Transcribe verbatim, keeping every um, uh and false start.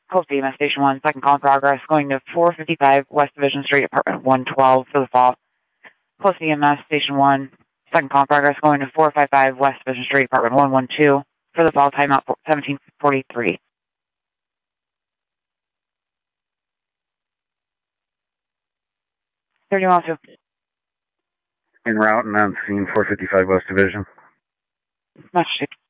Post E M S Station one, second call in progress, going to four fifty-five West Division Street, apartment one twelve for the fall. Post E M S Station one, second call in progress, going to four fifty-five West Division Street, apartment one twelve for the fall, timeout seventeen forty-three. thirty-one oh two. En route and on scene, four fifty-five West Division. Much